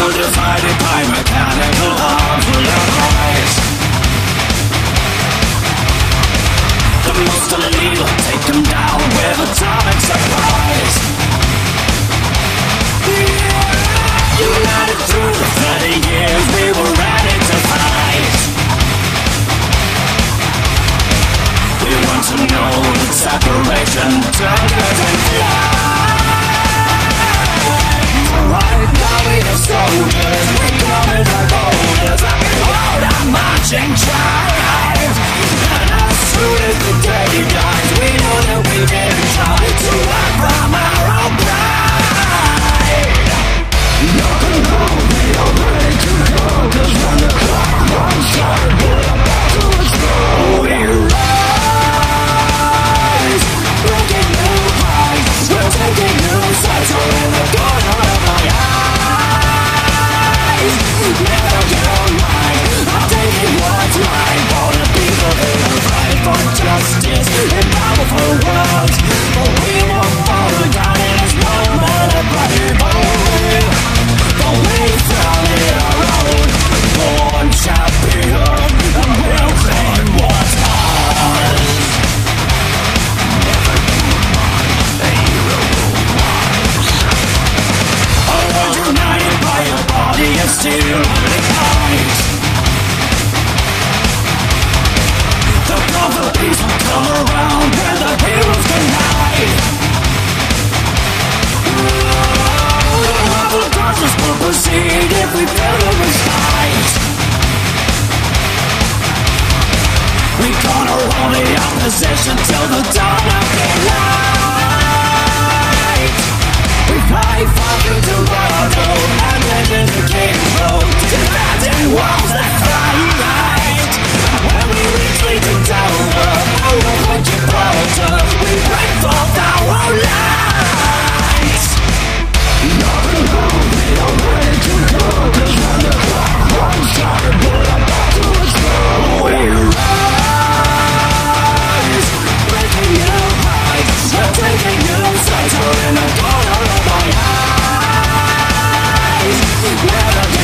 divided by mechanical arms will arise. The most illegal, take them down with atomic surprise. Yeah. United through the 30 years, we were ready to fight. We want to know that separation turned us into light. Right now we are soldiers, we come in like boulders, and we hold our marching drive. And as soon as the day dies, we know that we didn't try to run from our own pride. Knock and roll, we are ready to go, 'cause when the clock runs out, we're about to explode. We rise, breaking new heights, we're taking new sights, we're in the corner of my eyes. Never get on mine, I'm taking what's mine, for the people who are fighting for justice in powerful worlds. But we won't fall down in this moment of bravery. But we found it our own, born champion, and we'll claim what's ours. Never be mine, a hero will rise. We're united by a body of steel and ignite. The prophecies will come around when the heroes collide. The love of darkness will proceed if we fail to respite. We corner all the opposition till the dawn of daylight. We fly far through Toronto and live in the King's Road, defending walls that fight. When we reach Legion Tower, over Point Gibraltar, we break forth our lights. Knock and roll, we are ready to go, 'cause when the clock runs out, we're about to explode. We rise, breaking new heights, we're taking new sights, we're in the corner of my eyes. Never